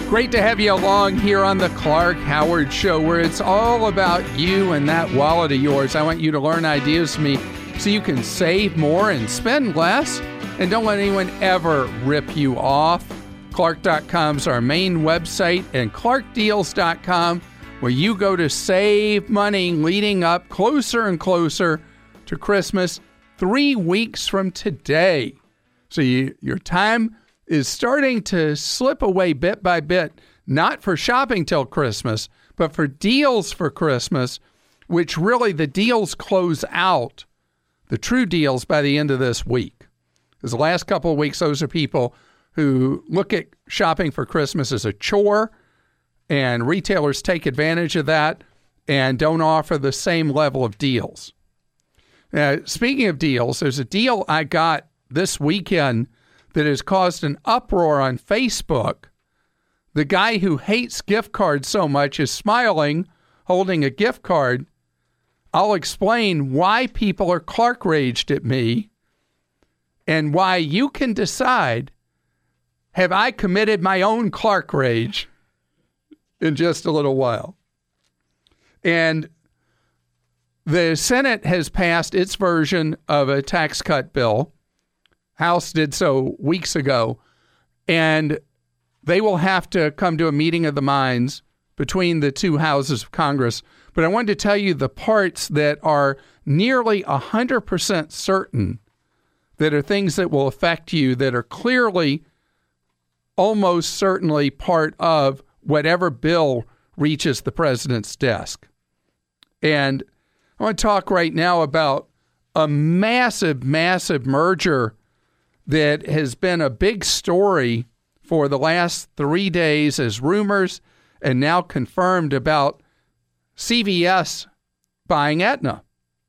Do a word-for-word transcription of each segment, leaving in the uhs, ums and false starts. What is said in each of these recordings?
Great to have you along here on the Clark Howard Show, where it's all about you and that wallet of yours. I want you to learn ideas from me so you can save more and spend less, and don't let anyone ever rip you off. Clark dot com is our main website, and Clark Deals dot com, where you go to save money leading up closer and closer to Christmas, three weeks from today. So you, your time is starting to slip away bit by bit, not for shopping till Christmas, but for deals for Christmas, which really the deals close out, the true deals, by the end of this week. Because the last couple of weeks, those are people who look at shopping for Christmas as a chore, and retailers take advantage of that and don't offer the same level of deals. Now, speaking of deals, there's a deal I got this weekend that has caused an uproar on Facebook. The guy who hates gift cards so much is smiling, holding a gift card. I'll explain why people are Clark raged at me and why you can decide, have I committed my own Clark rage, in just a little while. And the Senate has passed its version of a tax cut bill. House did so weeks ago, and they will have to come to a meeting of the minds between the two houses of Congress. But I wanted to tell you the parts that are nearly one hundred percent certain that are things that will affect you, that are clearly, almost certainly part of whatever bill reaches the president's desk. And I want to talk right now about a massive, massive merger that has been a big story for the last three days as rumors and now confirmed about C V S buying Aetna.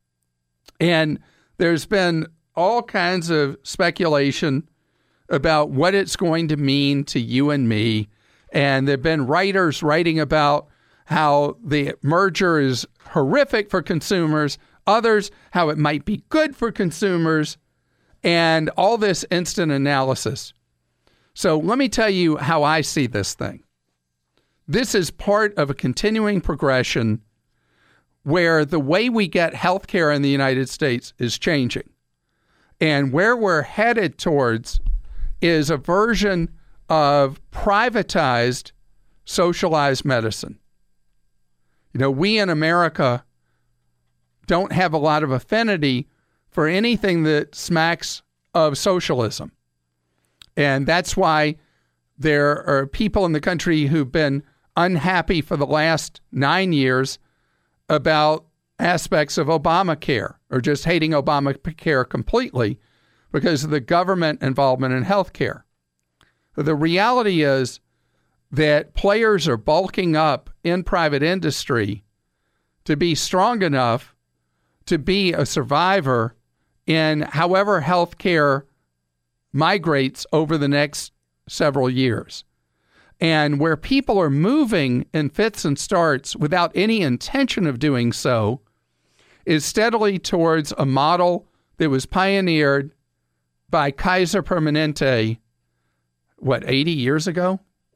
And there's been all kinds of speculation about what it's going to mean to you and me. And there have been writers writing about how the merger is horrific for consumers, others how it might be good for consumers, and all this instant analysis. So let me tell you how I see this thing. This is part of a continuing progression where the way we get health care in the United States is changing. And where we're headed towards is a version of privatized, socialized medicine. You know, we in America don't have a lot of affinity for anything that smacks of socialism. And that's why there are people in the country who've been unhappy for the last nine years about aspects of Obamacare, or just hating Obamacare completely because of the government involvement in healthcare. The reality is that players are bulking up in private industry to be strong enough to be a survivor in however healthcare migrates over the next several years. And where people are moving in fits and starts without any intention of doing so is steadily towards a model that was pioneered by Kaiser Permanente, what, eighty years ago?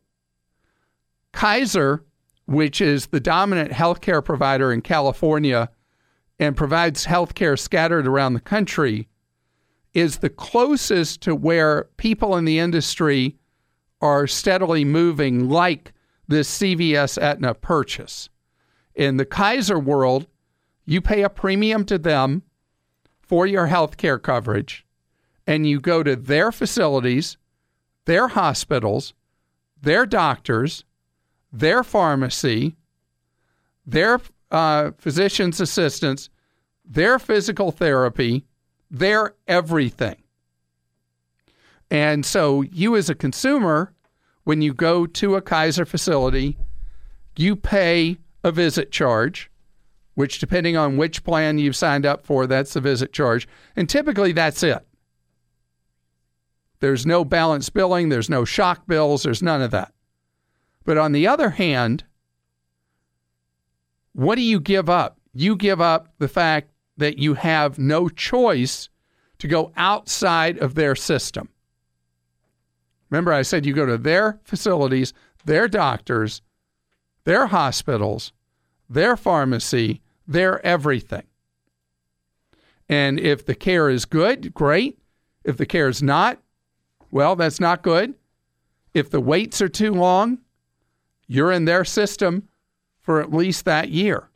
Kaiser, which is the dominant healthcare provider in California and provides healthcare scattered around the country, is the closest to where people in the industry are steadily moving, like this C V S Aetna purchase. In the Kaiser world, you pay a premium to them for your healthcare coverage, and you go to their facilities, their hospitals, their doctors, their pharmacy, their uh, physician's assistants, their physical therapy, their everything. And so you as a consumer, when you go to a Kaiser facility, you pay a visit charge, which depending on which plan you've signed up for, that's the visit charge. And typically that's it. There's no balance billing, there's no shock bills, there's none of that. But on the other hand, what do you give up? You give up the fact that you have no choice to go outside of their system. Remember, I said you go to their facilities, their doctors, their hospitals, their pharmacy, their everything. And if the care is good, great. If the care is not, well, that's not good. If the waits are too long, you're in their system for at least that year.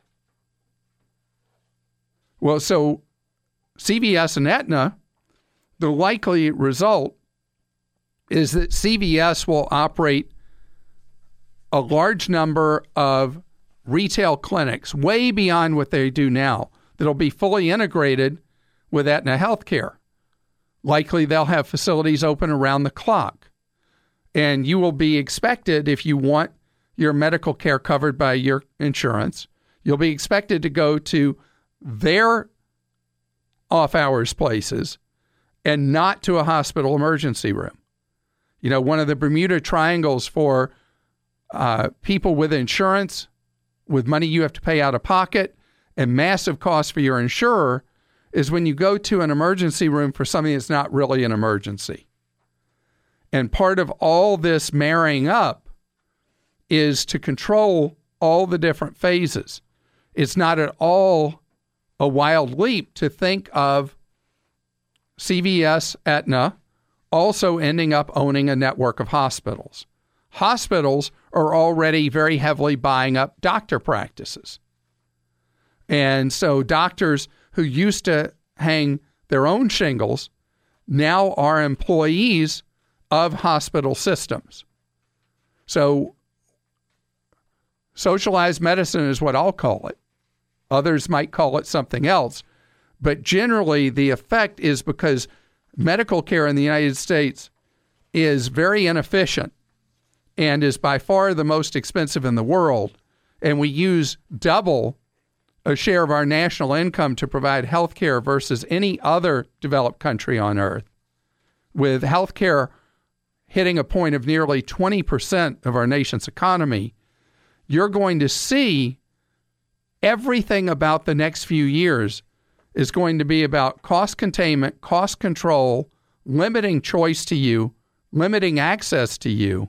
Well, so C V S and Aetna, the likely result is that C V S will operate a large number of retail clinics, way beyond what they do now, that'll be fully integrated with Aetna Healthcare. Likely they'll have facilities open around the clock. And you will be expected, if you want your medical care covered by your insurance, you'll be expected to go to their off-hours places and not to a hospital emergency room. You know, one of the Bermuda Triangles for uh, people with insurance, with money you have to pay out of pocket and massive costs for your insurer, is when you go to an emergency room for something that's not really an emergency. And part of all this marrying up is to control all the different phases. It's not at all a wild leap to think of C V S, Aetna, also ending up owning a network of hospitals. Hospitals are already very heavily buying up doctor practices. And so doctors who used to hang their own shingles now are employees of hospital systems. So socialized medicine is what I'll call it. Others might call it something else. But generally, the effect is because medical care in the United States is very inefficient and is by far the most expensive in the world. And we use double a share of our national income to provide health care versus any other developed country on earth, with health care hitting a point of nearly twenty percent of our nation's economy. You're going to see everything about the next few years is going to be about cost containment, cost control, limiting choice to you, limiting access to you.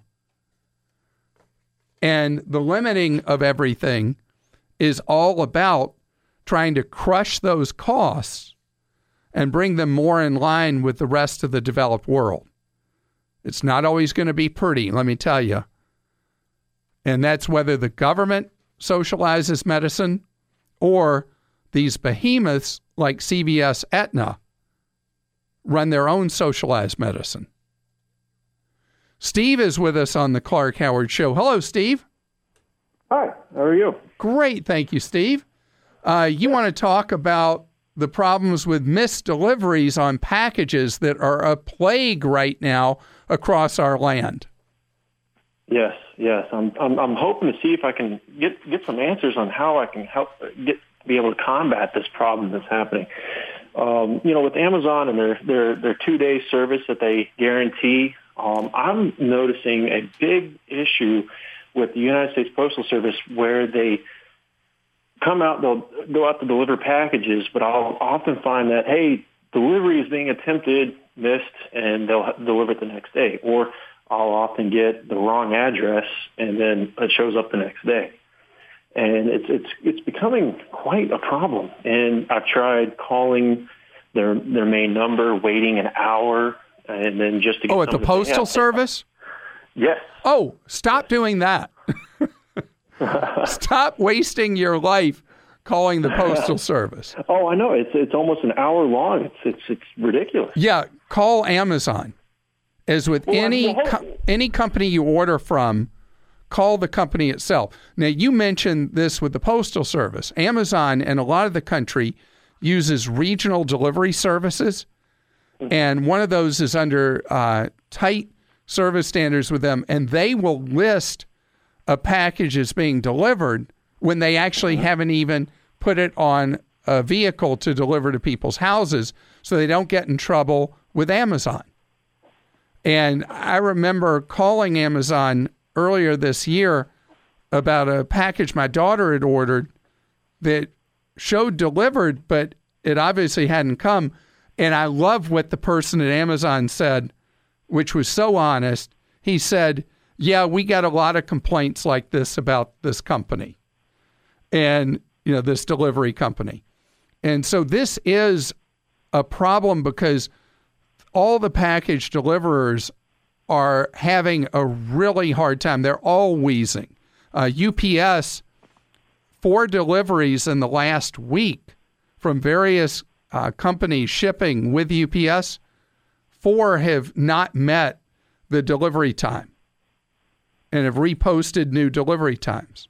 And the limiting of everything is all about trying to crush those costs and bring them more in line with the rest of the developed world. It's not always going to be pretty, let me tell you. And that's whether the government socializes medicine or these behemoths like C V S, Aetna run their own socialized medicine. Steve is with us on the Clark Howard Show. Hello, Steve. Hi, how are you? Great, thank you, Steve. Uh, you want to talk about the problems with missed deliveries on packages that are a plague right now across our land. Yes, yes. I'm I'm, I'm hoping to see if I can get get some answers on how I can help get be able to combat this problem that's happening. Um, you know, with Amazon and their their their two day service that they guarantee, um, I'm noticing a big issue with the United States Postal Service where they come out, they'll go out to deliver packages, but I'll often find that, hey, delivery is being attempted, missed, and they'll deliver it the next day. Or I'll often get the wrong address, and then it shows up the next day. And it's it's it's becoming quite a problem. And I've tried calling their their main number, waiting an hour, and then just to get Oh, at the Postal Service? Yes. Oh, stop doing that. Stop wasting your life calling the Postal Service. Oh, I know. It's it's almost an hour long. It's it's it's ridiculous. Yeah, call Amazon. As with well, any co- any company you order from, call the company itself. Now, you mentioned this with the Postal Service. Amazon and a lot of the country uses regional delivery services, mm-hmm. and one of those is under uh, tight service standards with them, and they will list a package as being delivered when they actually mm-hmm. haven't even put it on a vehicle to deliver to people's houses, so they don't get in trouble with Amazon. And I remember calling Amazon earlier this year about a package my daughter had ordered that showed delivered, but it obviously hadn't come. And I love what the person at Amazon said, which was so honest. He said, yeah, we got a lot of complaints like this about this company and, you know, this delivery company. And so this is a problem because all the package deliverers are having a really hard time. They're all wheezing. Uh, U P S, four deliveries in the last week from various uh, companies shipping with U P S, four have not met the delivery time and have reposted new delivery times.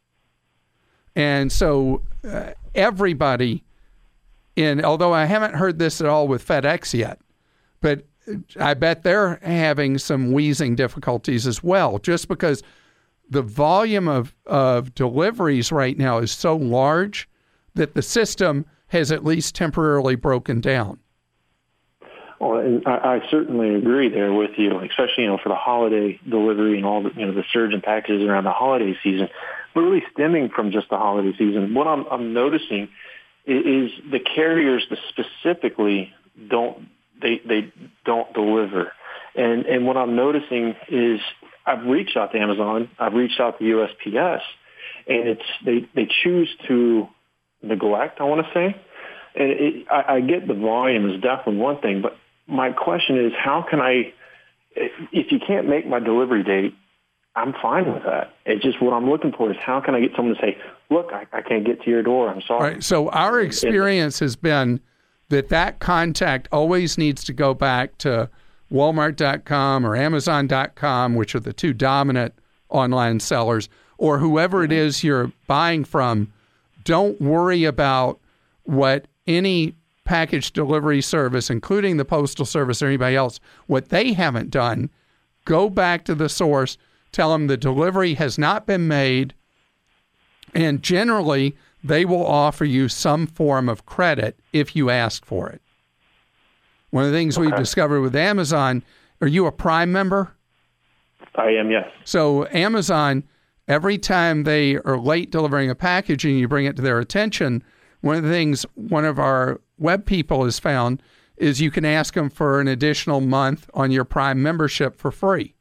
And so uh, everybody in, although I haven't heard this at all with FedEx yet, but I bet they're having some wheezing difficulties as well, just because the volume of, of deliveries right now is so large that the system has at least temporarily broken down. Well, and I, I certainly agree there with you, especially, you know, for the holiday delivery and all the, you know, the surge in packages around the holiday season. But really stemming from just the holiday season, what I'm, I'm noticing is, is the carriers specifically don't, they, they don't deliver. And, and what I'm noticing is I've reached out to Amazon, I've reached out to U S P S, and it's, they, they choose to neglect, I want to say. And it, I, I get the volume is definitely one thing, but my question is, how can I, if you can't make my delivery date, I'm fine with that. It's just what I'm looking for is how can I get someone to say, look, I, I can't get to your door. I'm sorry. Right. So our experience has been that that contact always needs to go back to Walmart dot com or Amazon dot com, which are the two dominant online sellers, or whoever it is you're buying from. Don't worry about what any package delivery service, including the Postal Service or anybody else, what they haven't done. Go back to the source, tell them the delivery has not been made, and generally they will offer you some form of credit if you ask for it. One of the things okay. we've discovered with Amazon, are you a Prime member? I am, yes. So Amazon, every time they are late delivering a package and you bring it to their attention, one of the things one of our web people has found is you can ask them for an additional month on your Prime membership for free.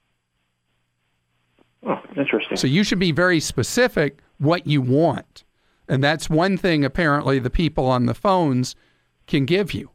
Oh, interesting. So you should be very specific what you want. And that's one thing apparently the people on the phones can give you.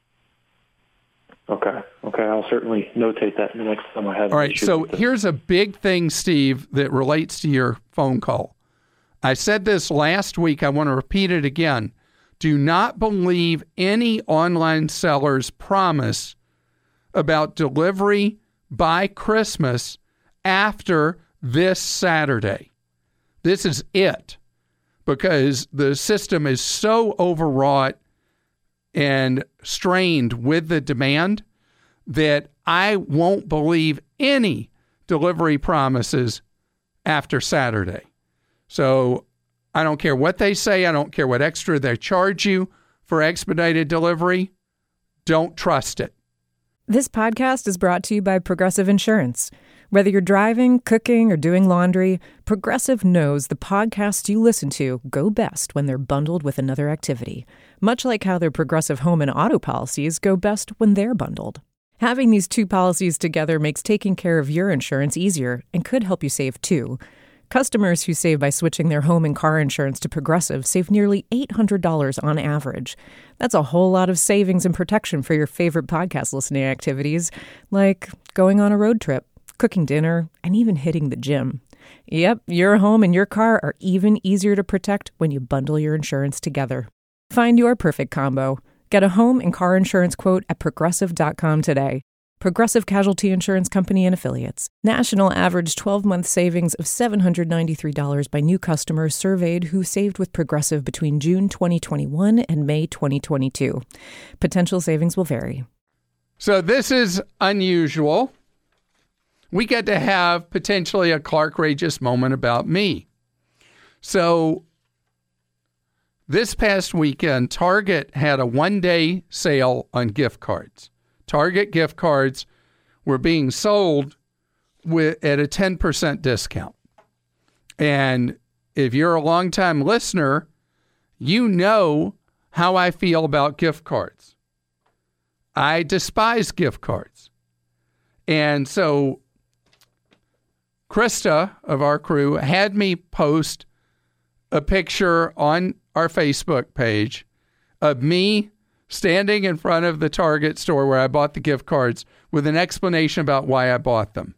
Okay. Okay. I'll certainly notate that the next time I have. All right. So here's a big thing, Steve, that relates to your phone call. I said this last week. I want to repeat it again. Do not believe any online seller's promise about delivery by Christmas after this Saturday. This is it, because the system is so overwrought and strained with the demand that I won't believe any delivery promises after Saturday. So I don't care what they say. I don't care what extra they charge you for expedited delivery. Don't trust it. This podcast is brought to you by Progressive Insurance. Whether you're driving, cooking, or doing laundry, Progressive knows the podcasts you listen to go best when they're bundled with another activity, much like how their Progressive home and auto policies go best when they're bundled. Having these two policies together makes taking care of your insurance easier and could help you save too. Customers who save by switching their home and car insurance to Progressive save nearly eight hundred dollars on average. That's a whole lot of savings and protection for your favorite podcast listening activities, like going on a road trip, cooking dinner, and even hitting the gym. Yep, your home and your car are even easier to protect when you bundle your insurance together. Find your perfect combo. Get a home and car insurance quote at progressive dot com today. Progressive Casualty Insurance Company and Affiliates. National average twelve-month savings of seven hundred ninety-three dollars by new customers surveyed who saved with Progressive between June twenty twenty-one and May twenty twenty-two. Potential savings will vary. So this is unusual. We get to have potentially a Clark-rageous moment about me. So this past weekend, Target had a one-day sale on gift cards. Target gift cards were being sold with, at a ten percent discount. And if you're a longtime listener, you know how I feel about gift cards. I despise gift cards. And so Krista of our crew had me post a picture on our Facebook page of me standing in front of the Target store where I bought the gift cards with an explanation about why I bought them.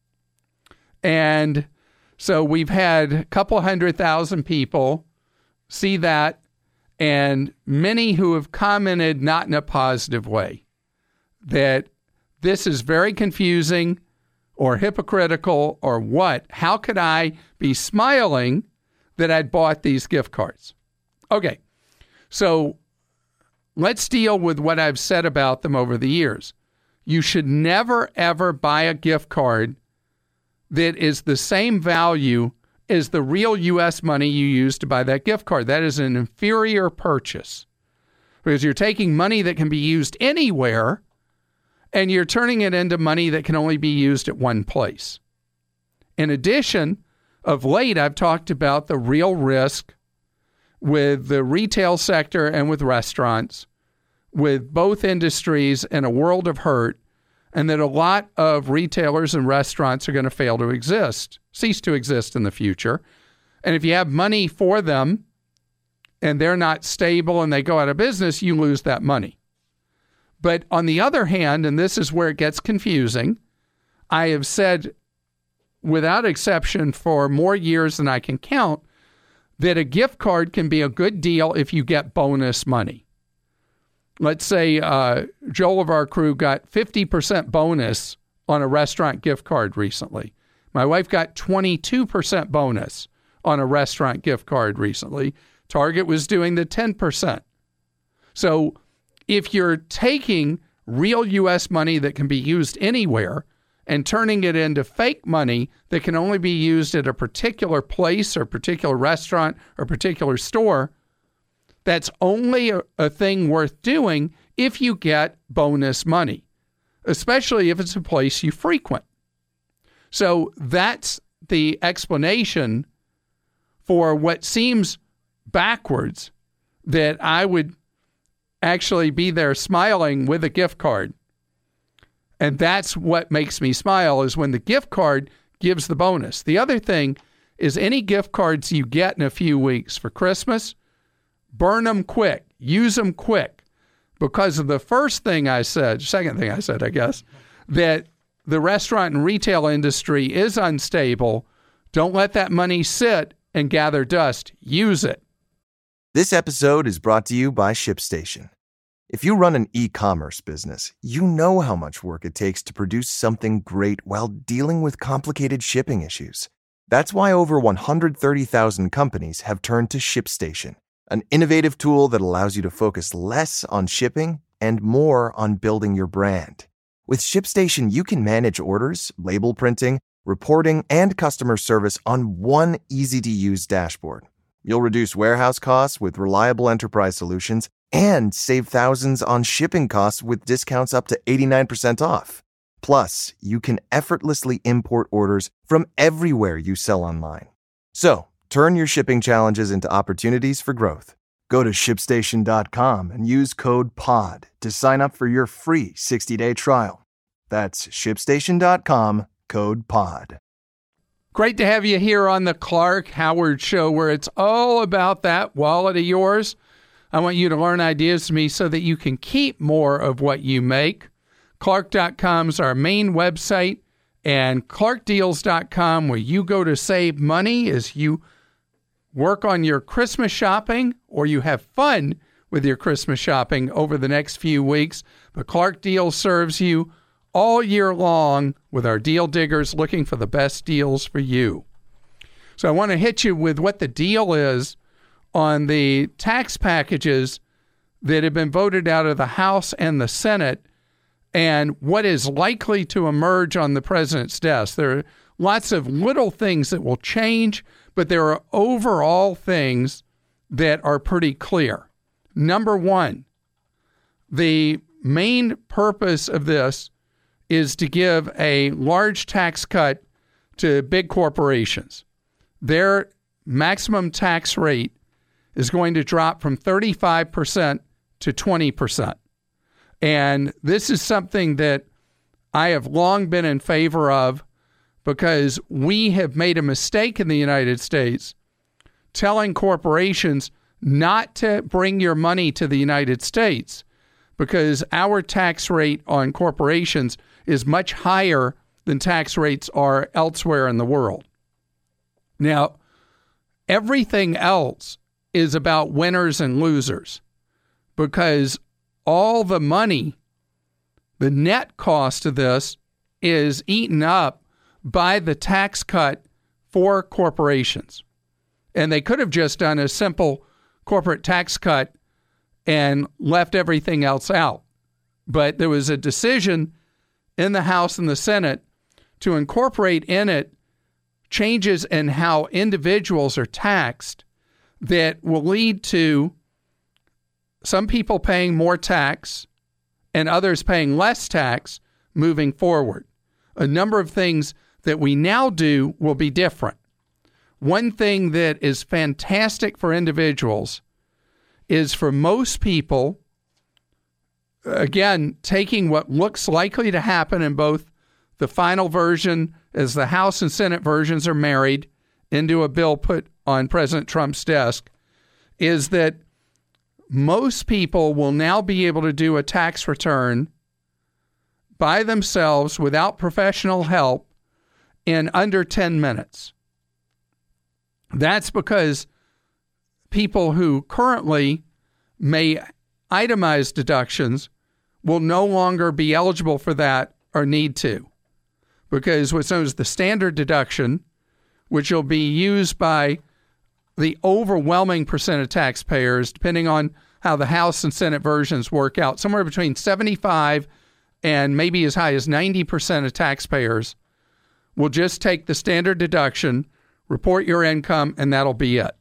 And so we've had a couple hundred thousand people see that, and many who have commented not in a positive way, that this is very confusing or hypocritical or what. How could I be smiling that I'd bought these gift cards? Okay, so let's deal with what I've said about them over the years. You should never, ever buy a gift card that is the same value as the real U S money you use to buy that gift card. That is an inferior purchase because you're taking money that can be used anywhere and you're turning it into money that can only be used at one place. In addition, of late, I've talked about the real risk with the retail sector and with restaurants, with both industries in a world of hurt, and that a lot of retailers and restaurants are going to fail to exist, cease to exist in the future. And if you have money for them and they're not stable and they go out of business, you lose that money. But on the other hand, and this is where it gets confusing, I have said without exception for more years than I can count that a gift card can be a good deal if you get bonus money. Let's say uh, Joel of our crew got fifty percent bonus on a restaurant gift card recently. My wife got twenty-two percent bonus on a restaurant gift card recently. Target was doing the ten percent. So if you're taking real U S money that can be used anywhere and turning it into fake money that can only be used at a particular place or particular restaurant or particular store, that's only a, a thing worth doing if you get bonus money, especially if it's a place you frequent. So that's the explanation for what seems backwards, that I would actually be there smiling with a gift card. And that's what makes me smile, is when the gift card gives the bonus. The other thing is any gift cards you get in a few weeks for Christmas, burn them quick, use them quick, because of the first thing I said, second thing I said, I guess, that the restaurant and retail industry is unstable. Don't let that money sit and gather dust. Use it. This episode is brought to you by ShipStation. If you run an e-commerce business, you know how much work it takes to produce something great while dealing with complicated shipping issues. That's why over one hundred thirty thousand companies have turned to ShipStation, an innovative tool that allows you to focus less on shipping and more on building your brand. With ShipStation, you can manage orders, label printing, reporting, and customer service on one easy-to-use dashboard. You'll reduce warehouse costs with reliable enterprise solutions and save thousands on shipping costs with discounts up to eighty-nine percent off. Plus, you can effortlessly import orders from everywhere you sell online. So, turn your shipping challenges into opportunities for growth. Go to ship station dot com and use code P O D to sign up for your free sixty-day trial. That's ship station dot com, code P O D. Great to have you here on the Clark Howard Show, where it's all about that wallet of yours. I want you to learn ideas from me so that you can keep more of what you make. Clark dot com is our main website, and Clark Deals dot com, where you go to save money as you work on your Christmas shopping or you have fun with your Christmas shopping over the next few weeks. But Clark Deals serves you all year long with our deal diggers looking for the best deals for you. So I want to hit you with what the deal is on the tax packages that have been voted out of the House and the Senate and what is likely to emerge on the president's desk. There are lots of little things that will change, but there are overall things that are pretty clear. Number one, the main purpose of this is to give a large tax cut to big corporations. Their maximum tax rate is going to drop from thirty-five percent to twenty percent. And this is something that I have long been in favor of, because we have made a mistake in the United States telling corporations not to bring your money to the United States because our tax rate on corporations is much higher than tax rates are elsewhere in the world. Now, everything else is about winners and losers because all the money, the net cost of this is eaten up by the tax cut for corporations. And they could have just done a simple corporate tax cut and left everything else out. But there was a decision in the House and the Senate to incorporate in it changes in how individuals are taxed that will lead to some people paying more tax and others paying less tax moving forward. A number of things that we now do will be different. One thing that is fantastic for individuals is for most people, again, taking what looks likely to happen in both the final version as the House and Senate versions are married into a bill put on President Trump's desk, is that most people will now be able to do a tax return by themselves without professional help in under ten minutes. That's because people who currently may itemize deductions will no longer be eligible for that or need to. Because what's known as the standard deduction, which will be used by the overwhelming percent of taxpayers, depending on how the House and Senate versions work out, somewhere between seventy-five and maybe as high as ninety percent of taxpayers will just take the standard deduction, report your income, and that'll be it.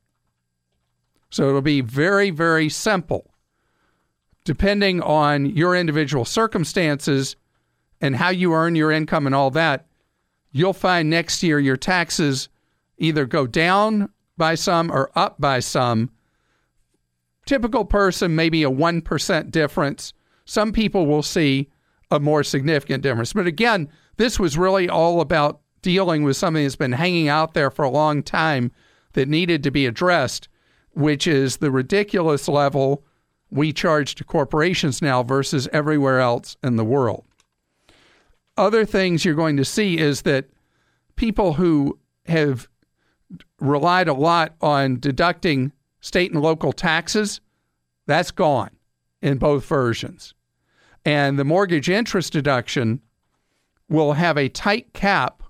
So it'll be very, very simple. Depending on your individual circumstances and how you earn your income and all that, you'll find next year your taxes either go down by some or up by some. Typical person, maybe a one percent difference. Some people will see a more significant difference. But again, this was really all about dealing with something that's been hanging out there for a long time that needed to be addressed, which is the ridiculous level we charge to corporations now versus everywhere else in the world. Other things you're going to see is that people who have relied a lot on deducting state and local taxes, that's gone in both versions. And the mortgage interest deduction will have a tight cap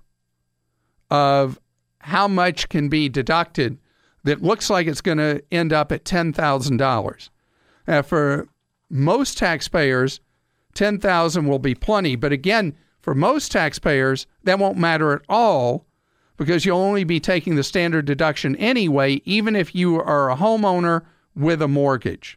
of how much can be deducted that looks like it's going to end up at ten thousand dollars. Now, for most taxpayers, ten thousand dollars will be plenty. But again, for most taxpayers, that won't matter at all because you'll only be taking the standard deduction anyway, even if you are a homeowner with a mortgage.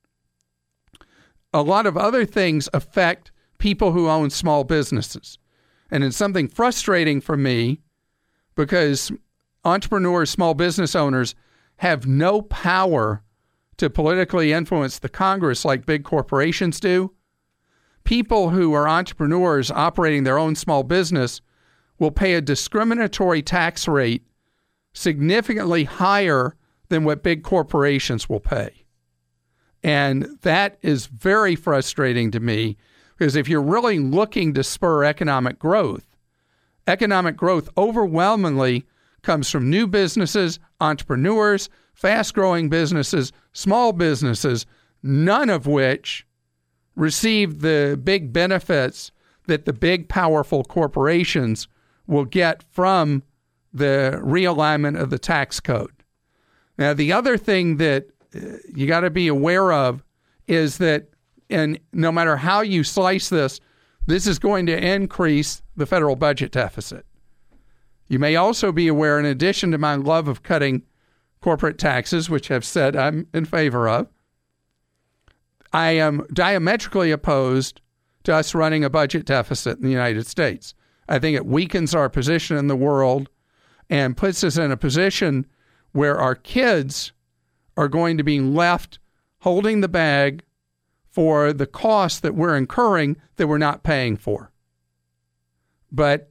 A lot of other things affect people who own small businesses. And it's something frustrating for me because entrepreneurs, small business owners have no power to politically influence the Congress like big corporations do. People who are entrepreneurs operating their own small business will pay a discriminatory tax rate significantly higher than what big corporations will pay. And that is very frustrating to me because if you're really looking to spur economic growth, economic growth overwhelmingly comes from new businesses, entrepreneurs, fast-growing businesses, small businesses, none of which receive the big benefits that the big, powerful corporations will get from the realignment of the tax code. Now, the other thing that you got to be aware of is that, and no matter how you slice this, this is going to increase the federal budget deficit. You may also be aware, in addition to my love of cutting corporate taxes, which I've said I'm in favor of, I am diametrically opposed to us running a budget deficit in the United States. I think it weakens our position in the world and puts us in a position where our kids are going to be left holding the bag for the costs that we're incurring that we're not paying for. But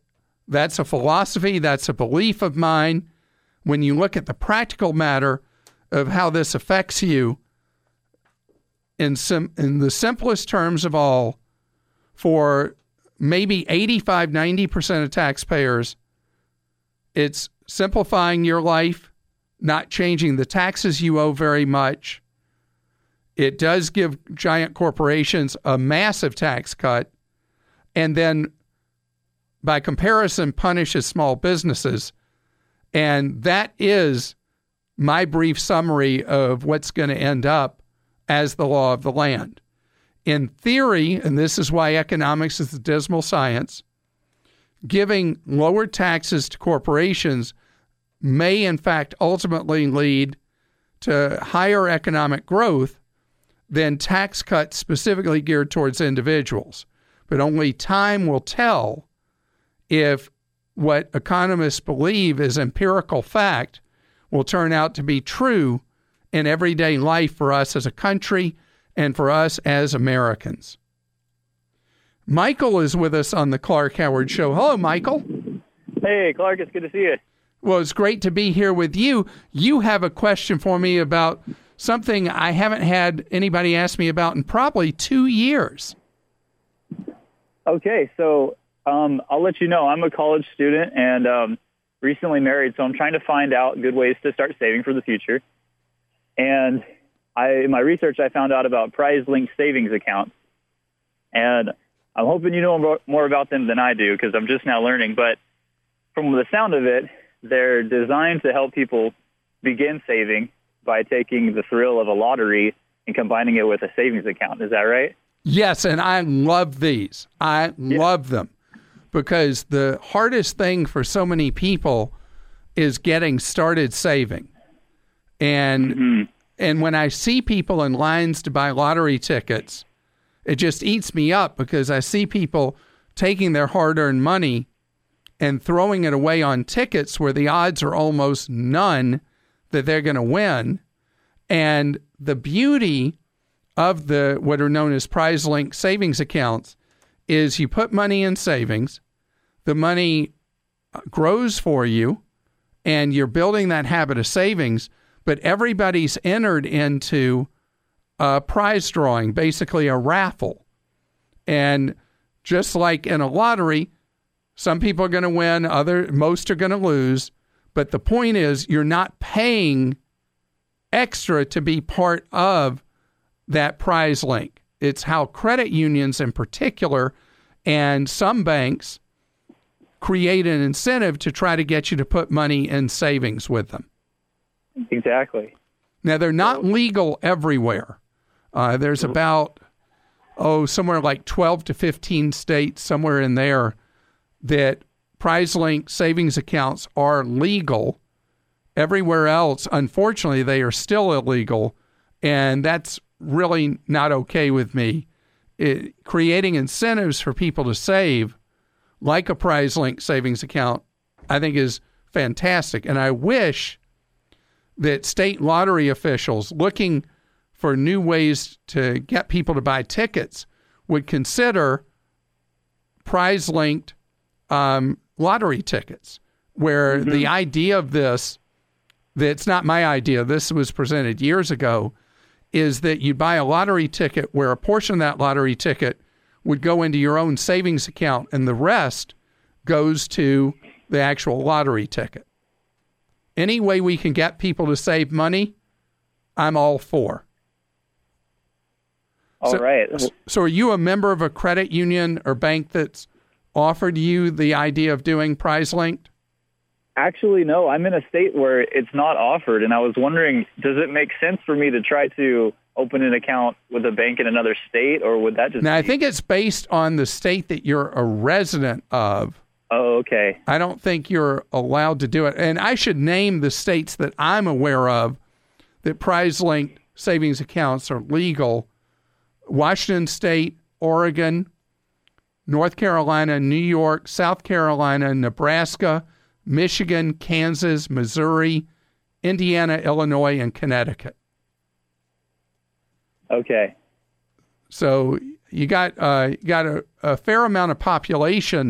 That's a philosophy. That's a belief of mine. When you look at the practical matter of how this affects you, in, sim- in the simplest terms of all, for maybe eighty-five, ninety percent of taxpayers, it's simplifying your life, not changing the taxes you owe very much. It does give giant corporations a massive tax cut, and then by comparison punishes small businesses. And that is my brief summary of what's going to end up as the law of the land. In theory, and this is why economics is a dismal science, giving lower taxes to corporations may in fact ultimately lead to higher economic growth than tax cuts specifically geared towards individuals. But only time will tell if what economists believe is empirical fact will turn out to be true in everyday life for us as a country and for us as Americans. Michael is with us on the Clark Howard Show. Hello, Michael. Hey, Clark, it's good to see you. Well, it's great to be here with you. You have a question for me about something I haven't had anybody ask me about in probably two years. Okay, so um, I'll let you know. I'm a college student and um, recently married, so I'm trying to find out good ways to start saving for the future. And I, in my research, I found out about prize-linked savings accounts. And I'm hoping you know more about them than I do because I'm just now learning. But from the sound of it, they're designed to help people begin saving by taking the thrill of a lottery and combining it with a savings account. Is that right? Yes, and I love these. I yeah. love them because the hardest thing for so many people is getting started saving. And mm-hmm. and when I see people in lines to buy lottery tickets, it just eats me up because I see people taking their hard-earned money and throwing it away on tickets where the odds are almost none that they're going to win. And the beauty of the what are known as prize-linked savings accounts is you put money in savings, the money grows for you, and you're building that habit of savings, but everybody's entered into a prize drawing, basically a raffle. And just like in a lottery, some people are going to win, other most are going to lose. But the point is, you're not paying extra to be part of that prize link. It's how credit unions in particular and some banks create an incentive to try to get you to put money in savings with them. Exactly. Now, they're not legal everywhere. Uh, there's about, oh, somewhere like twelve to fifteen states, somewhere in there, that prize-linked savings accounts are legal. Everywhere else, unfortunately, they are still illegal, and that's really not okay with me. It, creating incentives for people to save, like a prize-linked savings account, I think is fantastic. And I wish that state lottery officials looking for new ways to get people to buy tickets would consider prize-linked um, lottery tickets, where mm-hmm. the idea of this, that's not my idea, this was presented years ago, is that you buy a lottery ticket where a portion of that lottery ticket would go into your own savings account and the rest goes to the actual lottery ticket. Any way we can get people to save money, I'm all for. All so, right. So are you a member of a credit union or bank that's offered you the idea of doing prize-linked? Actually, no. I'm in a state where it's not offered, and I was wondering, does it make sense for me to try to open an account with a bank in another state, or would that just Now, be... I think it's based on the state that you're a resident of. Oh, okay. I don't think you're allowed to do it. And I should name the states that I'm aware of that prize-linked savings accounts are legal. Washington State, Oregon, North Carolina, New York, South Carolina, Nebraska, Michigan, Kansas, Missouri, Indiana, Illinois, and Connecticut. Okay. So you got uh, you got a, a fair amount of population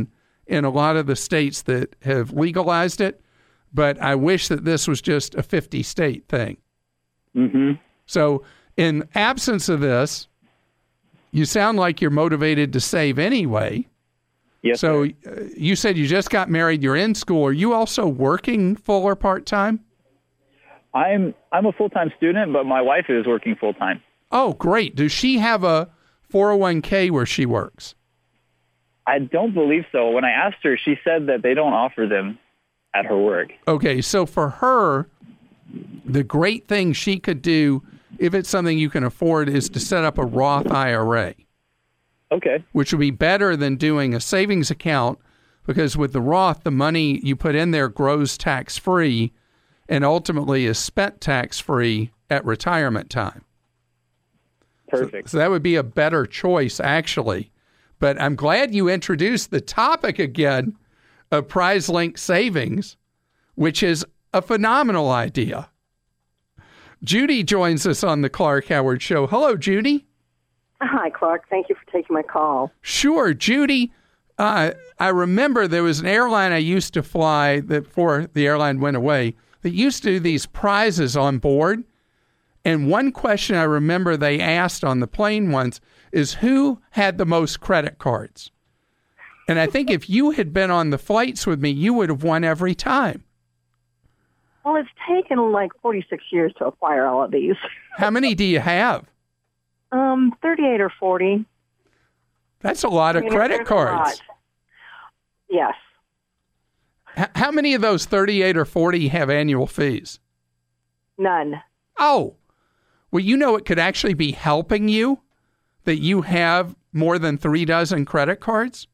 in a lot of the states that have legalized it, but I wish that this was just a fifty-state thing. Mm-hmm. So in absence of this, you sound like you're motivated to save anyway. Yes, so sir. uh, you said you just got married, you're in school. Are you also working full or part-time? I'm I'm a full-time student, but my wife is working full-time. Oh, great. Does she have a four oh one k where she works? I don't believe so. When I asked her, she said that they don't offer them at her work. Okay, so for her, the great thing she could do, if it's something you can afford, is to set up a Roth I R A. Okay. Which would be better than doing a savings account, because with the Roth, the money you put in there grows tax-free and ultimately is spent tax-free at retirement time. Perfect. So, so that would be a better choice, actually. But I'm glad you introduced the topic again of prize-linked savings, which is a phenomenal idea. Judy joins us on the Clark Howard Show. Hello, Judy. Hi, Clark. Thank you for taking my call. Sure. Judy, uh, I remember there was an airline I used to fly that before the airline went away that used to do these prizes on board. And one question I remember they asked on the plane once is who had the most credit cards? And I think if you had been on the flights with me, you would have won every time. Well, it's taken like forty-six years to acquire all of these. How many do you have? Um, thirty-eight or forty. That's a lot I of mean, credit there's a cards. lot. Yes. H- how many of those thirty-eight or forty have annual fees? None. Oh, well, you know, it could actually be helping you that you have more than three dozen credit cards.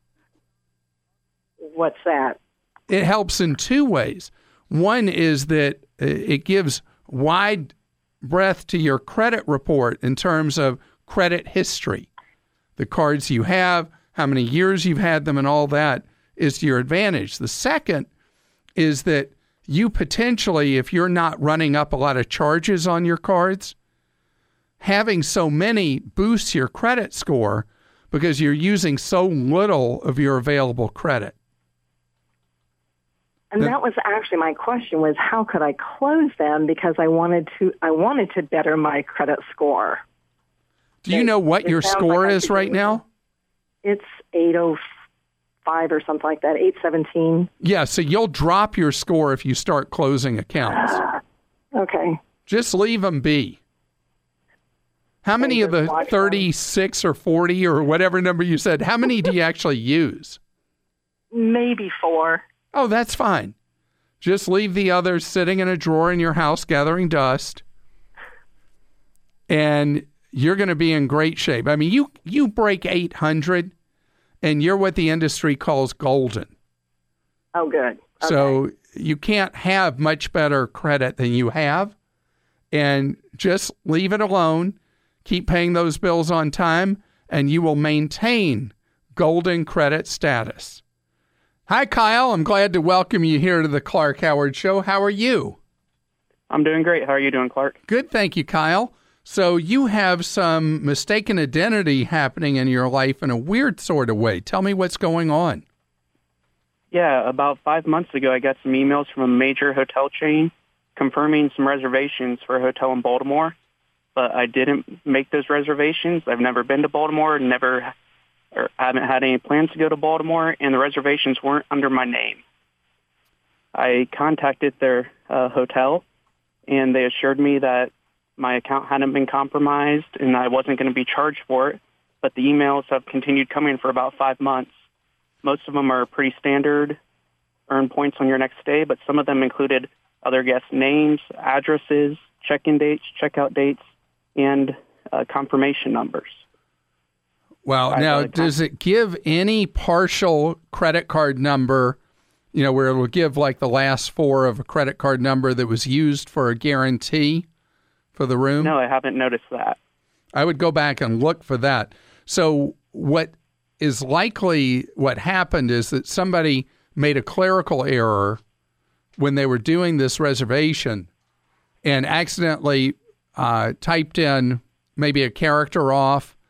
What's that? It helps in two ways. One is that it gives wide breadth to your credit report in terms of credit history. The cards you have, how many years you've had them, and all that is to your advantage. The second is that you potentially, if you're not running up a lot of charges on your cards, having so many boosts your credit score because you're using so little of your available credit. And that was actually my question was how could I close them because I wanted to I wanted to better my credit score. Do you know what It your sounds score like I is could right do it. now? It's eight oh five or something like that, eight seventeen. Yeah, so you'll drop your score if you start closing accounts. Okay. Just leave them be. How many of just the watch them. thirty-six or forty or whatever number you said, how many do you actually use? Maybe four. Oh, that's fine. Just leave the others sitting in a drawer in your house gathering dust, and you're going to be in great shape. I mean, you, you break eight hundred, and you're what the industry calls golden. Oh, good. Okay. So you can't have much better credit than you have, and just leave it alone. Keep paying those bills on time, and you will maintain golden credit status. Hi, Kyle. I'm glad to welcome you here to the Clark Howard Show. How are you? I'm doing great. How are you doing, Clark? Good, thank you, Kyle. So you have some mistaken identity happening in your life in a weird sort of way. Tell me what's going on. Yeah, about five months ago, I got some emails from a major hotel chain confirming some reservations for a hotel in Baltimore, but I didn't make those reservations. I've never been to Baltimore, never or haven't had any plans to go to Baltimore, and the reservations weren't under my name. I contacted their uh, hotel, and they assured me that my account hadn't been compromised and I wasn't going to be charged for it, but the emails have continued coming for about five months. Most of them are pretty standard, earn points on your next stay, but some of them included other guest names, addresses, check-in dates, check-out dates, and uh, confirmation numbers. Well, I now, really does it give any partial credit card number, you know, where it will give like the last four of a credit card number that was used for a guarantee for the room? No, I haven't noticed that. I would go back and look for that. So what is likely what happened is that somebody made a clerical error when they were doing this reservation and accidentally uh, typed in maybe a character off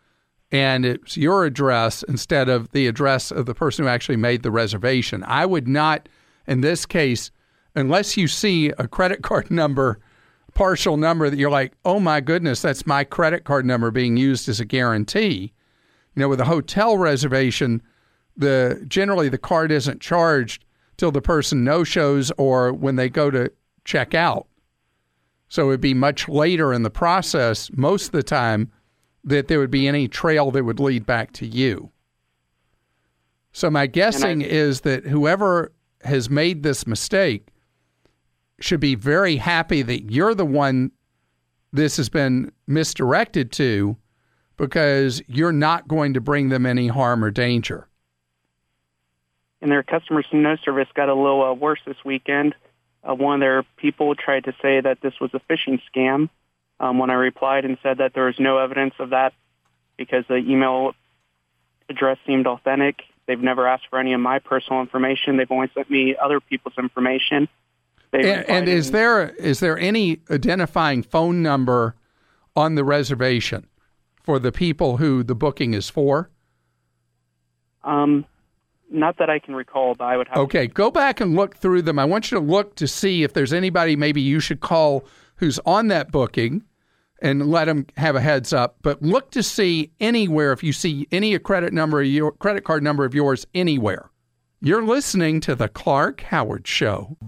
and it's your address instead of the address of the person who actually made the reservation. I would not, in this case, unless you see a credit card number, partial number that you're like, oh my goodness, that's my credit card number being used as a guarantee. You know, with a hotel reservation, the generally the card isn't charged till the person no-shows or when they go to check out. So it would be much later in the process, most of the time, that there would be any trail that would lead back to you. So my guessing I, is that whoever has made this mistake should be very happy that you're the one this has been misdirected to, because you're not going to bring them any harm or danger. And their customer no service got a little uh, worse this weekend. Uh, one of their people tried to say that this was a phishing scam. Um, when I replied and said that there was no evidence of that because the email address seemed authentic. They've never asked for any of my personal information. They've only sent me other people's information. And, and is there is there any identifying phone number on the reservation for the people who the booking is for? Um, not that I can recall, but I would have Okay, to. Go back and look through them. I want you to look to see if there's anybody maybe you should call who's on that booking and let them have a heads up. But look to see anywhere if you see any credit number, your credit card number of yours anywhere. You're listening to the Clark Howard Show.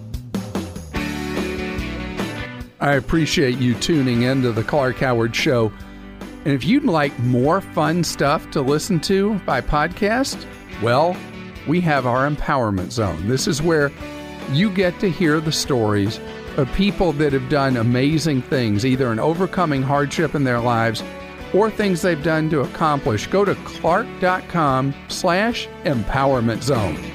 I appreciate you tuning into the Clark Howard Show. And if you'd like more fun stuff to listen to by podcast, well, we have our Empowerment Zone. This is where you get to hear the stories of people that have done amazing things, either in overcoming hardship in their lives or things they've done to accomplish. Go to clark.com slash empowerment zone.